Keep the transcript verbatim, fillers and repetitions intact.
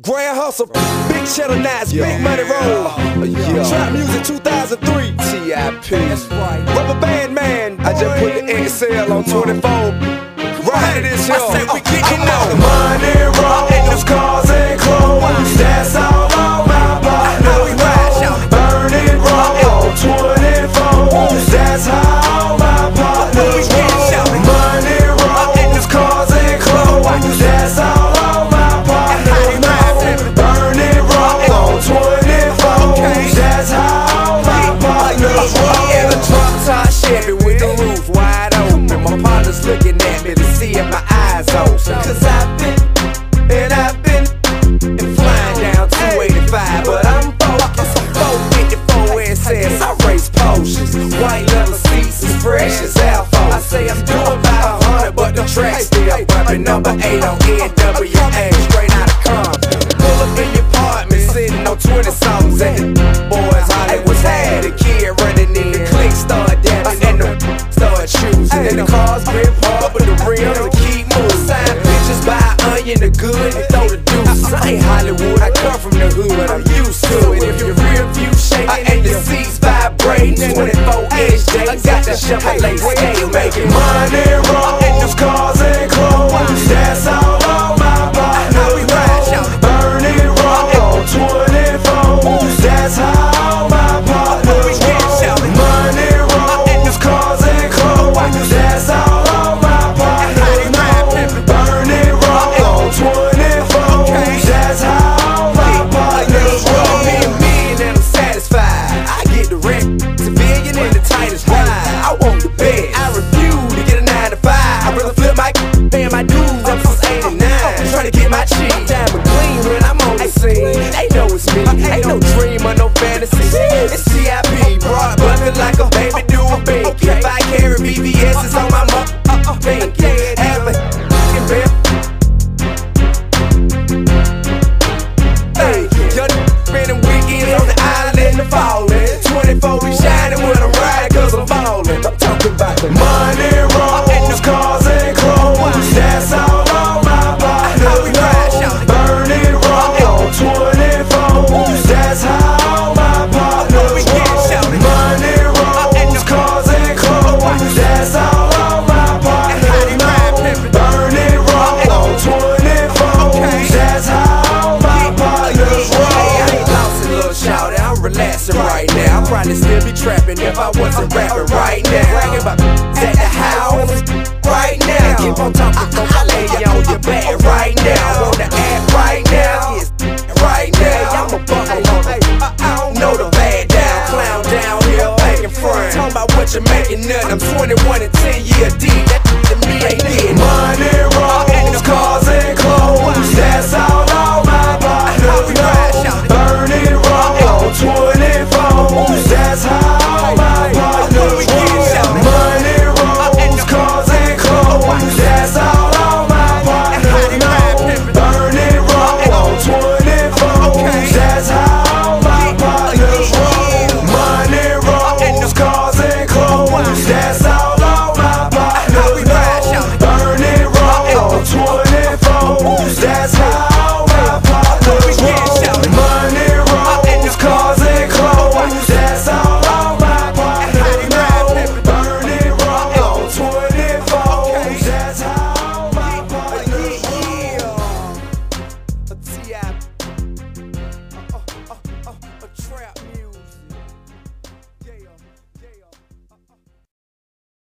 Grand Hustle, Big Cheddar Nights, Big Money Roll, uh, yeah. Trap Music two thousand three, T I P, that's right. Rubber Band Man, I just put the X L on twenty-four, right to this, yo. I say we getting on. Money rolls, cars and clothes, that's all on my partner. Burning roll, twenty-four, that's how all my partners roll. Money rolls, cars and clothes, that's all. Looking at me to see if my eyes open. Cause I've been, and I've been, and flying down two eighty-five. But I'm focused, four fifty-four and says I race potions. White leather seats as fresh as alpha. I say I'm doing about a hundred, but the track still bumping. Number eight on N W A, straight out of Compton. Pull up in your apartment, sitting on twenty songs. And the boys Hollywood had a kid running in. The click started dancing and the started choosing. And the cars grip hard, but the rims to keep moving. Sign pictures, buy onion, the good, and throw the deuce. I ain't Hollywood, I come from the hood, I'm used to it. If your rear view shaking and your seats vibrating, twenty-four inch J, I got that Chevrolet skate making money rolls, cars and clothes. That's all on my partner. Burning roll, twenty-four. That's how all my partners roll. Money rolls, cars and clothes. That's all on my partners. Burning roll, twenty-four. That's how all my partners roll. Me a million and I'm satisfied. I get the rent, civilian in the tightest ride. I want the bed. I refuse to get a nine to five. I'd rather flip my paying my dues up since eighty-nine. Trying to get my cheese. I'm diamond clean when I'm on the scene. They know it's me. Ain't no dream or no fantasy. It's T I P, broad bucket like a baby do a baby. If I carry B B S, it's on my mother pinky. Have a f***ing bed. Hey, yo, spending weekends on the island in the fallin'. twenty-four we shining when I'm riding cause I'm ballin'. I'm talking about the money rolls, cars and clothes. That's all on my partners know. Burning roll, twenty-four. That's how all my partners roll. Money rolls, cars and clothes. That's all on my partners know. Burning roll, twenty-four. That's how all my partners roll. I ain't lost a little shouty, I'm relaxing right now. I'd probably still be trapping if I wasn't rapping right now. Bragging about at the house right now. Keep on talking, folks, I lay you on your back right now. Wanna act right now?